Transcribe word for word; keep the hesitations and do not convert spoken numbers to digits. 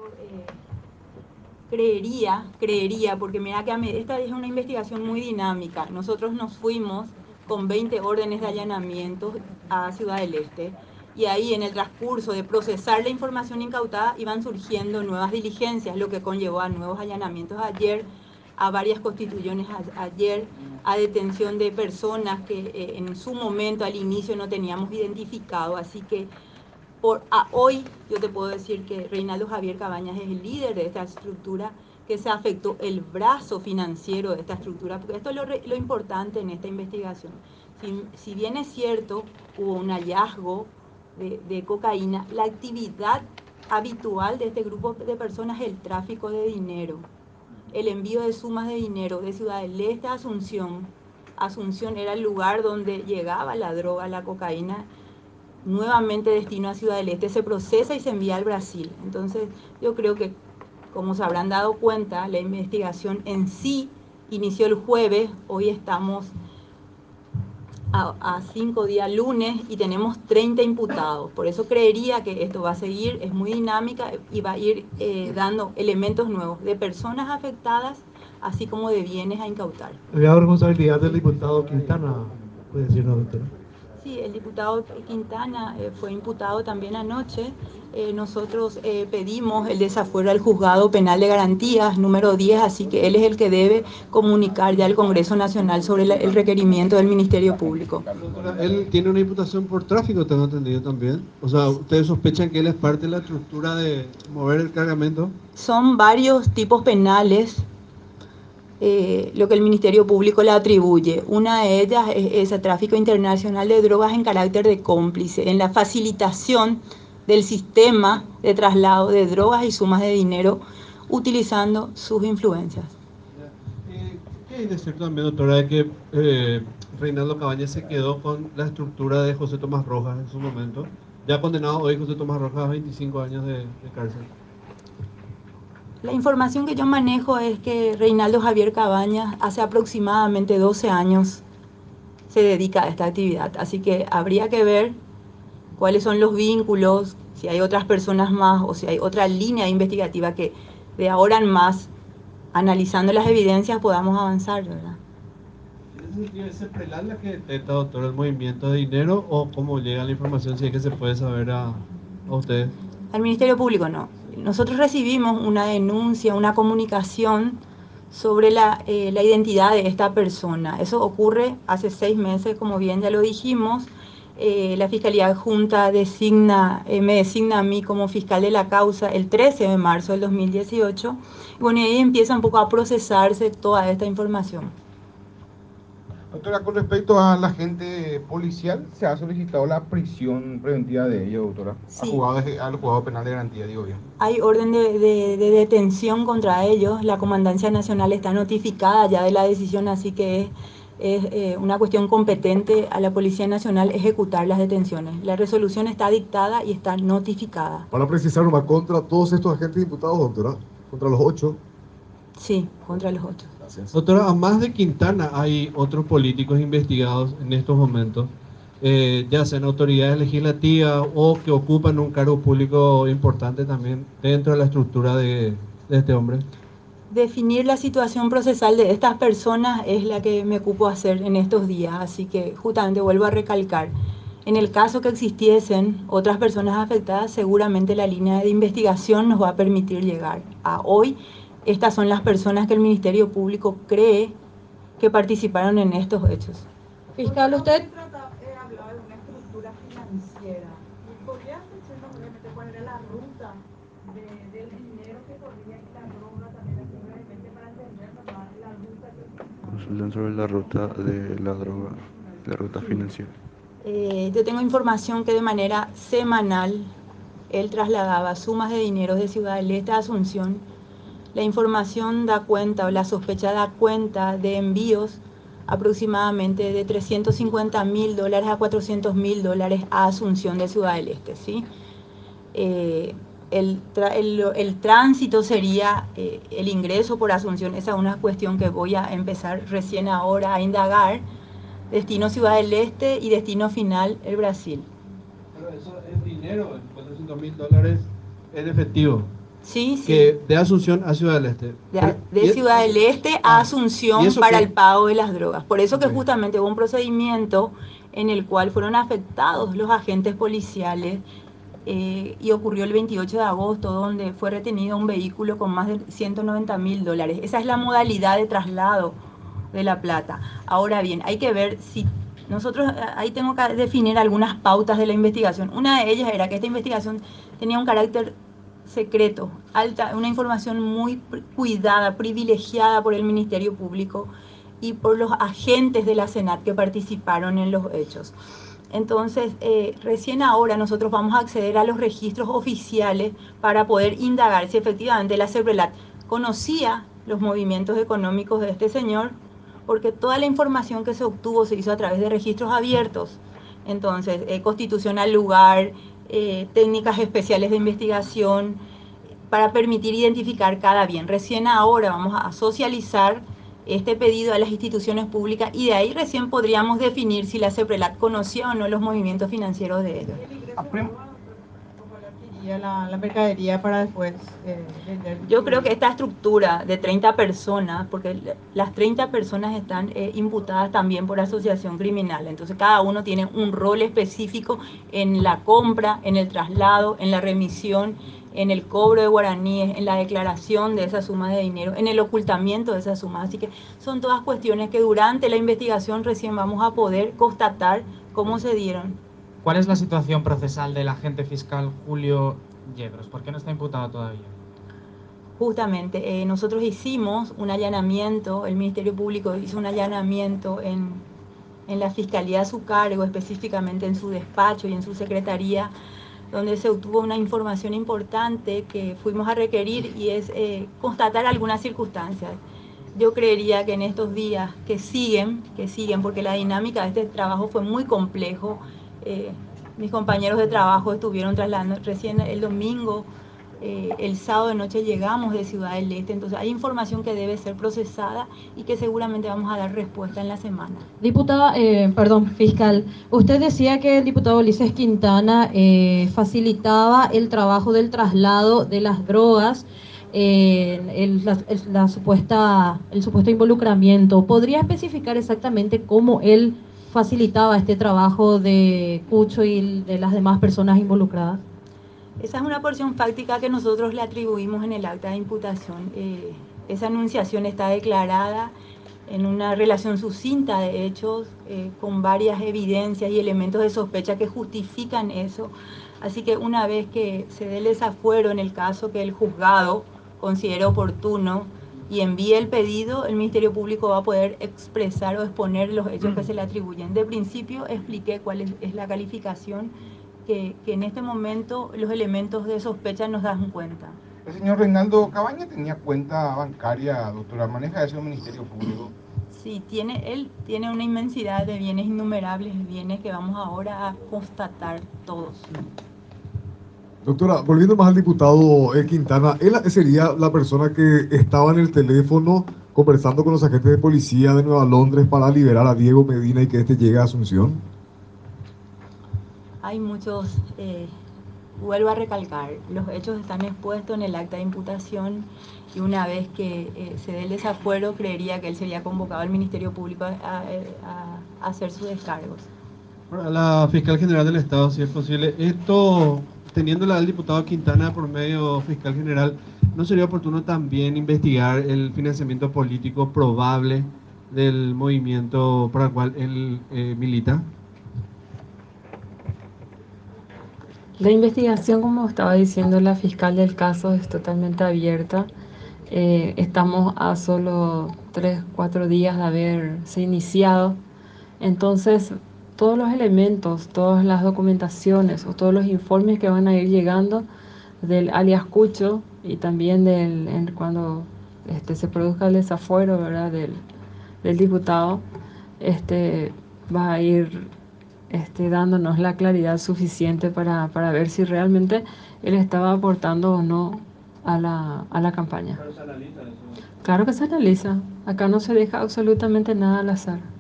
eh, creería, creería, porque mira que a mí, esta es una investigación muy dinámica. Nosotros nos fuimos con veinte órdenes de allanamiento a Ciudad del Este y ahí en el transcurso de procesar la información incautada iban surgiendo nuevas diligencias, lo que conllevó a nuevos allanamientos ayer, a varias constituciones a, ayer, a detención de personas que eh, en su momento al inicio no teníamos identificado, así que por a hoy yo te puedo decir que Reinaldo Javier Cabañas es el líder de esta estructura, que se afectó el brazo financiero de esta estructura, porque esto es lo, lo importante en esta investigación. Si, si bien es cierto, hubo un hallazgo de, de cocaína, la actividad habitual de este grupo de personas es el tráfico de dinero, el envío de sumas de dinero de Ciudad del Este a Asunción. Asunción era el lugar donde llegaba la droga, la cocaína, nuevamente destino a Ciudad del Este, se procesa y se envía al Brasil. Entonces yo creo que, como se habrán dado cuenta, la investigación en sí inició el jueves, hoy estamos a, a cinco días lunes y tenemos treinta imputados. Por eso creería que esto va a seguir, es muy dinámica y va a ir eh, dando elementos nuevos de personas afectadas, así como de bienes a incautar. ¿Había responsabilidad del diputado Quintana? ¿Puede decirnos, doctora? Sí, el diputado Quintana eh, fue imputado también anoche. Eh, nosotros eh, pedimos el desafuero al juzgado penal de garantías número diez, así que él es el que debe comunicar ya al Congreso Nacional sobre la, el requerimiento del Ministerio Público. Doctora, él tiene una imputación por tráfico, tengo entendido también. O sea, ¿ustedes sospechan que él es parte de la estructura de mover el cargamento? Son varios tipos penales Eh, lo que el Ministerio Público le atribuye. Una de ellas es ese tráfico internacional de drogas en carácter de cómplice, en la facilitación del sistema de traslado de drogas y sumas de dinero utilizando sus influencias. Eh, ¿Qué hay de cierto también, doctora, de que eh, Reinaldo Cabañas se quedó con la estructura de José Tomás Rojas en su momento? Ya condenado hoy José Tomás Rojas a veinticinco años de, de cárcel. La información que yo manejo es que Reinaldo Javier Cabañas hace aproximadamente doce años se dedica a esta actividad, así que habría que ver cuáles son los vínculos, si hay otras personas más o si hay otra línea investigativa que de ahora en más, analizando las evidencias, podamos avanzar, ¿verdad? ¿En ese sentido es CEPRELAL la que detecta, doctor, el movimiento de dinero o cómo llega la información, si es que se puede saber a, a ustedes? Al Ministerio Público no. Nosotros recibimos una denuncia, una comunicación sobre la, eh, la identidad de esta persona. Eso ocurre hace seis meses, como bien ya lo dijimos. Eh, la Fiscalía Adjunta designa, eh, me designa a mí como fiscal de la causa el trece de marzo del dos mil dieciocho. Y bueno, y ahí empieza un poco a procesarse toda esta información. Doctora, con respecto a la gente policial, ¿se ha solicitado la prisión preventiva de ellos, doctora? Sí. Al juzgado, de, al juzgado penal de garantía, digo bien. Hay orden de, de, de detención contra ellos. La Comandancia Nacional está notificada ya de la decisión, así que es, es eh, una cuestión competente a la Policía Nacional ejecutar las detenciones. La resolución está dictada y está notificada. Para precisar, ¿va contra todos estos agentes imputados, doctora? ¿Contra los ocho? Sí, contra los ocho. Gracias. Doctora, además de Quintana, hay otros políticos investigados en estos momentos, eh, ya sean autoridades legislativas o que ocupan un cargo público importante también dentro de la estructura de, de este hombre. Definir la situación procesal de estas personas es la que me ocupo hacer en estos días, así que justamente vuelvo a recalcar. En el caso que existiesen otras personas afectadas, seguramente la línea de investigación nos va a permitir llegar a hoy. Estas son las personas que el Ministerio Público cree que participaron en estos hechos. Fiscal, usted hablaba de una estructura financiera. ¿Podría decirnos brevemente cuál era la ruta de, del dinero que corría y la droga también, así brevemente, para entender más la ruta que... Consultan sobre la ruta de la droga, la ruta financiera. Eh, yo tengo información que de manera semanal él trasladaba sumas de dinero de Ciudad del Este a Asunción. La información da cuenta, o la sospecha da cuenta de envíos aproximadamente de trescientos cincuenta mil dólares a cuatrocientos mil dólares a Asunción de Ciudad del Este, ¿sí? Eh, el, el, el tránsito sería eh, el ingreso por Asunción. Esa es una cuestión que voy a empezar recién ahora a indagar. Destino Ciudad del Este y destino final el Brasil. Pero eso es dinero, cuatrocientos mil dólares en efectivo. Sí, sí. Que de Asunción a Ciudad del Este. De, Pero- de y- Ciudad del Este a Ah, ¿y Asunción eso para qué? el pago de las drogas. Por eso que Ok. justamente hubo un procedimiento en el cual fueron afectados los agentes policiales eh, y ocurrió el veintiocho de agosto, donde fue retenido un vehículo con más de ciento noventa mil dólares. Esa es la modalidad de traslado de la plata. Ahora bien, hay que ver si nosotros, ahí tengo que definir algunas pautas de la investigación. Una de ellas era que esta investigación tenía un carácter secreto, alta, una información muy cuidada, privilegiada por el Ministerio Público y por los agentes de la Senat que participaron en los hechos. Entonces, eh, recién ahora nosotros vamos a acceder a los registros oficiales para poder indagar si efectivamente la CEPRELAT conocía los movimientos económicos de este señor, porque toda la información que se obtuvo se hizo a través de registros abiertos. Entonces, eh, constitución al lugar, eh, técnicas especiales de investigación, para permitir identificar cada bien. Recién ahora vamos a socializar este pedido a las instituciones públicas y de ahí recién podríamos definir si la CEPRELAT conocía o no los movimientos financieros de ellos. La, la mercadería para después eh, vender. Yo creo que esta estructura de treinta personas, porque las treinta personas están eh, imputadas también por asociación criminal, entonces cada uno tiene un rol específico en la compra, en el traslado, en la remisión, en el cobro de guaraníes, en la declaración de esas sumas de dinero, en el ocultamiento de esas sumas. Así que son todas cuestiones que durante la investigación recién vamos a poder constatar cómo se dieron. ¿Cuál es la situación procesal del agente fiscal Julio Yedros? ¿Por qué no está imputado todavía? Justamente, eh, nosotros hicimos un allanamiento, el Ministerio Público hizo un allanamiento en, en la Fiscalía a su cargo, específicamente en su despacho y en su secretaría, donde se obtuvo una información importante que fuimos a requerir y es eh, constatar algunas circunstancias. Yo creería que en estos días que siguen, que siguen, porque la dinámica de este trabajo fue muy complejo. Eh, mis compañeros de trabajo estuvieron trasladando recién el domingo, eh, el sábado de noche llegamos de Ciudad del Este, entonces hay información que debe ser procesada y que seguramente vamos a dar respuesta en la semana. Diputada, eh, perdón, fiscal, usted decía que el diputado Ulises Quintana eh, facilitaba el trabajo del traslado de las drogas, eh, el, la, el, la supuesta, el supuesto involucramiento. ¿Podría especificar exactamente cómo él facilitaba este trabajo de Cucho y de las demás personas involucradas? Esa es una porción fáctica que nosotros le atribuimos en el acta de imputación. Eh, esa anunciación está declarada en una relación sucinta de hechos, eh, con varias evidencias y elementos de sospecha que justifican eso. Así que una vez que se dé el desafuero en el caso que el juzgado considere oportuno y envíe el pedido, el Ministerio Público va a poder expresar o exponer los hechos que se le atribuyen. De principio expliqué cuál es, es la calificación que, que en este momento los elementos de sospecha nos dan cuenta. El señor Reinaldo Cabaña tenía cuenta bancaria, doctora, maneja eso el Ministerio Público. Sí, tiene, él tiene una inmensidad de bienes, innumerables bienes que vamos ahora a constatar todos. Doctora, volviendo más al diputado eh, Quintana, él sería la persona que estaba en el teléfono conversando con los agentes de policía de Nueva Londres para liberar a Diego Medina y que este llegue a Asunción. Hay muchos, eh, vuelvo a recalcar, los hechos están expuestos en el acta de imputación y una vez que eh, se dé el desafuero, creería que él sería convocado al Ministerio Público a, a, a hacer sus descargos. Para la fiscal general del Estado, si es posible, esto, teniéndola al diputado Quintana por medio fiscal general, ¿no sería oportuno también investigar el financiamiento político probable del movimiento para el cual él eh, milita? La investigación, como estaba diciendo la fiscal del caso, es totalmente abierta. Eh, estamos a solo tres, cuatro días de haberse iniciado. Entonces, todos los elementos, todas las documentaciones o todos los informes que van a ir llegando del alias Cucho y también del, en, cuando este, se produzca el desafuero, ¿verdad?, del, del diputado, este, va a ir Este, dándonos la claridad suficiente para, para ver si realmente él estaba aportando o no a la, a la campaña. ¿Pero se analiza eso? Claro que se analiza. Acá no se deja absolutamente nada al azar.